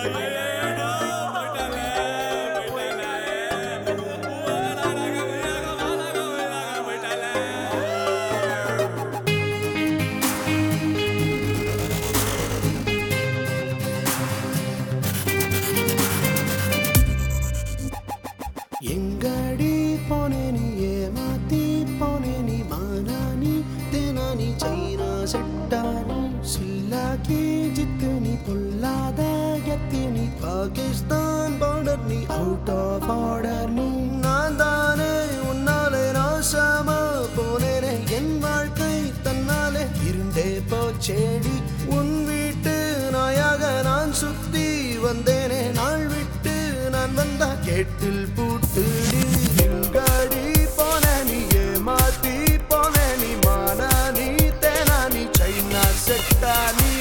எங்கடி போனே நீ ஏமாத்தி போனே நீ மானானி தேனானி சைனா செட்டானி சில்லாக்கி ஜித்து நீ பொல்லாத கத்தி நீ பாகிஸ்தான் பார்டர் நீ அவுட் ஆஃப் ஆர்டர் நீ நான் தானே உன்னாலே நாசமா போனேனே என் வாழ்க்கை தன்னாலே இருண்டே போச்சேடி உன் வீட்டு நாயாக நான் சுத்தி வந்தேனே நாள் விட்டு நான் வந்தா கேட்டில் பூட்டுடி எங்கடி போன நீ ஏமாத்தி போன நீ மானானி தேனானி சைனா செட்டானி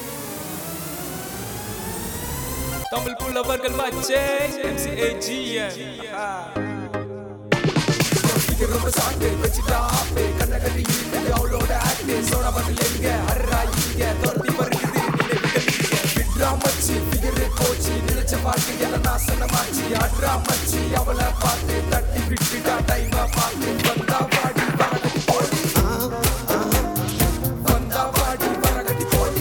தமிழ் புலவர்கள் மச்சே MCAGM ரொம்ப சாட்டு வச்சிட்டா ஆப்பே கண்ணகடி அவளோட ஆக்டே சோடா பாட்டில் எங்க அர்ராயிங்க தொரத்தி வருகுது விட்ரா மச்சி ஃபிகர் கோச்சி நினைச்ச பாட்டு எல்லாம் நாசனமாச்சி அட்ரா மச்சி அவளை பார்த்து தட்டி விட்டுட்டா டைமா பார்த்து வந்தா பாடி வரகட்டி போடி வந்தா பாடி வரகட்டி போடி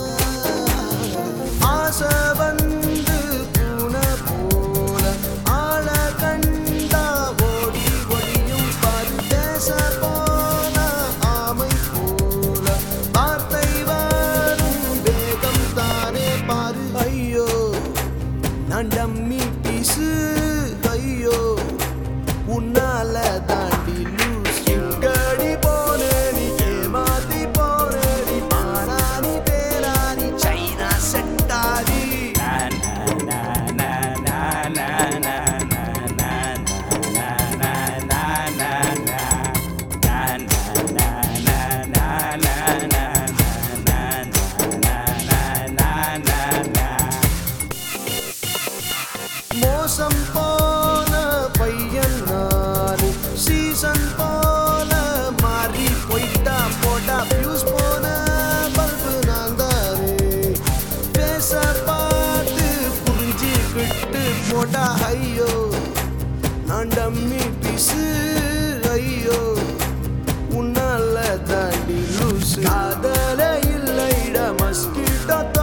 ஆசை வந்து பூனை போல ஆள கண்டா ஓடி ஒளியும் பாரு தேச போன ஆமை போல வார்த்தை வரும் வேகம் தானே பாரு ஐயோ நான் டம்மி பீசு ஐயோ உன்னால தாண்டி லூஸ் எங்கடி போனே நீ ஏமாத்தி போனே நீ மானானி பேரானி சைனா செட்டாரி மோசம் போன பையன் நானு சீசன் போல மாறி போயிட்டா போட்டா பியூஸ் போன பல்பு நான் தானே பேச பார்த்து புரிஞ்சுக்கிட்டு போட்டா ஐயோ நான் டம்மி பீசு ஐயோ உன்னால தாண்டி லூசு காதலே இல்லைடா மஸ்கிட்டோ